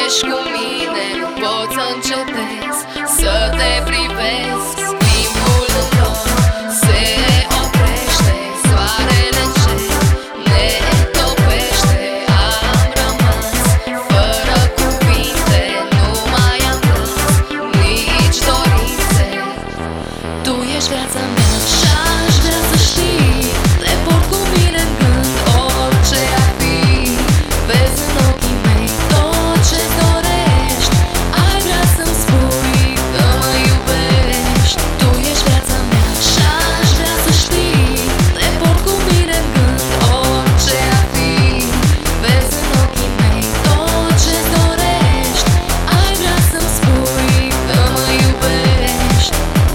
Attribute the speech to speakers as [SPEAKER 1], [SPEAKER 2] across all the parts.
[SPEAKER 1] ești cu mine, nu pot să încetez să te privesc. Timpul în noi se oprește, soarele încet ne topește. Am rămas fără cuvinte, nu mai am glas, nici dorințe. Tu ești viața mea și-aș vrea să știi, te port cu mine în gând, orice ar fi. Vezi în ochii mei tot ce-ți dorești, ai vrea să-mi spui că mă iubești. Tu ești viața mea și-aș vrea să știi, te port cu mine în gând, orice ar fi. Vezi în ochii mei tot ce-ți dorești, ai vrea să-mi spui că mă iubești.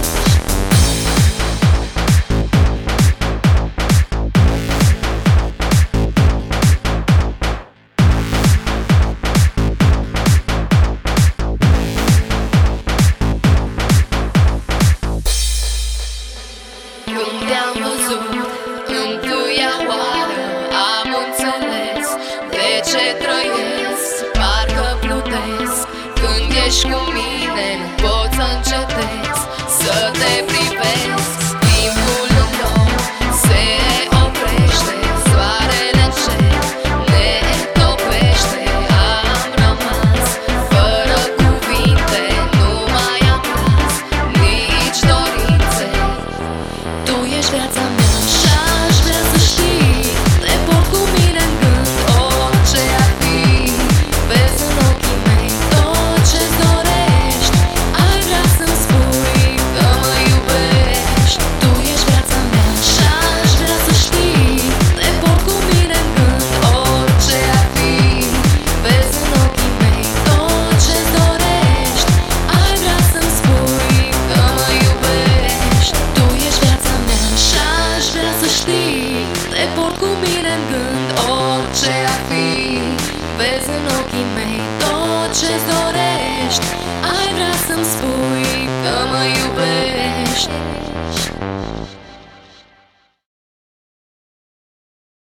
[SPEAKER 1] Când te-am văzut întâia oară, am înțeles de ce trăiesc, parcă plutesc. Când ești cu mine, nu pot să încetez să te privesc. Timpul în noi se oprește, soarele încet ne topește. Am rămas fără cuvinte, nu mai am glas, nici dorințe. Tu ești viața mea și-aș vrea să știi, te port cu mine în gând, orice ar fi. Vezi în ochii mei tot ce-ți dorești, ai vrea să-mi spui că mă iubești. Tu ești viața mea și-aș vrea să știi, te port cu mine în gând, orice ar fi. Vezi în ochii mei tot ce-ți dorești, ai vrea să-mi spui că mă iubești. Tu ești viața mea și-aș vrea să știi, te port cu mine în gând, orice ar fi. Vezi în ochii mei tot ce-ți dorești, ai vrea să-mi spui că mă iubești.